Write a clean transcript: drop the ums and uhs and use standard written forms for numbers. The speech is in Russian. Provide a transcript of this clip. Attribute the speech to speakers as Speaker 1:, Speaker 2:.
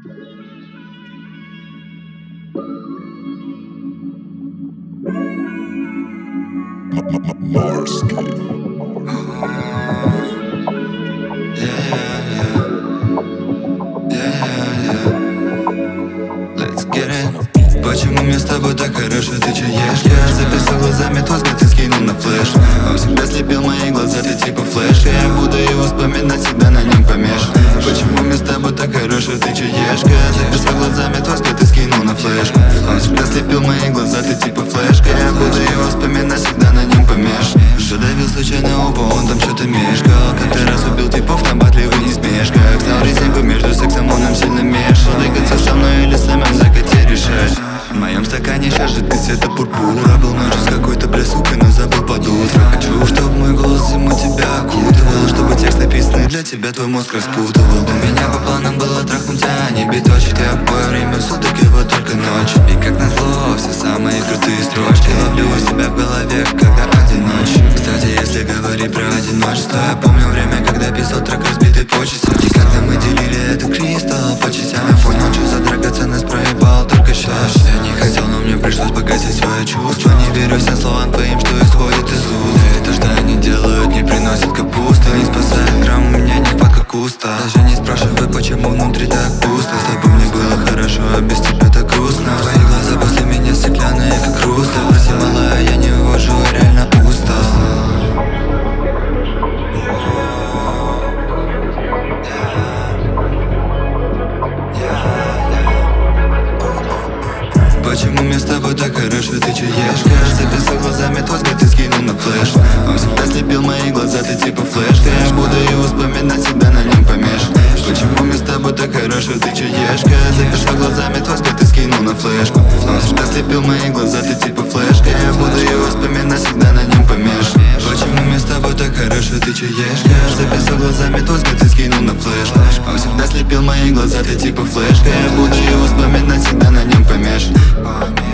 Speaker 1: Почему мне с тобой так хорошо, ты чё ешь? Я записал глазами твой взгляд и скинул на флеш. Он всегда слепил мои глаза, ты типа флеш. Я буду его вспоминать, всегда на нем помешан. Почему мне с тобой так хорошо, ты чё ешь? Я записал глазами твой взгляд и скинул на флеш. Он всегда слепил мои глаза, ты типа флешка. Я буду его вспоминать, всегда на нем помешан. Задавил случайно оба, он там что-то мешкал. Как-то раз убил типов на батле, вы не смеешь. Как знал резинку между сексом, он нам сильно мешал. Двигаться со мной или самим закате решать. В моем стакане сейчас жидкость цвета пурпура. Был ночью с какой-то блясукой, но забыл под утро. Хочу, чтоб мой голос зиму тебя окутывал, чтобы текст написанный для тебя твой мозг распутывал. У меня по планам было трахнуть, а не биточек. Я в бой время суток, и вот только ночью. И как назло, все самые крутые строчки ловлю у себя в голове, когда одиночен. Кстати, если говорить про одиночество, я помню время, когда писал трек разбитой почте. И когда мы делили это кристалл по частям, я понял, что за драгоценность проебал только сейчас. Я не хотел, но мне пришлось погасить свои чувства. Не верю всем словам твоим, что исходит из уст. И то, что они делают, не приносит капусту. Не спасает грамм, у меня нехватка куста. Даже не спрашивай, почему внутри так пусто. С тобой мне было хорошо, а без тебя так грустно. Твои глаза после меня стеклянные, как русло. Прости, малая, я не увожу, реально устал. Почему мне с тобой так хорошо, ты чё ешь? Я записал глазами твой взгляд и скинул на флеш. Он всегда слепил мои глаза, ты типа флешка. Я буду его вспоминать, всегда на нем помешан. Почему мне с тобой так хорошо, ты чё ешь? Я записал глазами твой взгляд и скинул на флешку. Он всегда слепил мои глаза, ты типа флешка. Я буду его вспоминать, всегда на нем помешан. Почему мне с тобой так хорошо, ты чё ешь? Я записал глазами твой взгляд и скинул на флешку. Он всегда слепил мои глаза, ты типа флешка. Я буду его вспоминать, всегда на нем помешан.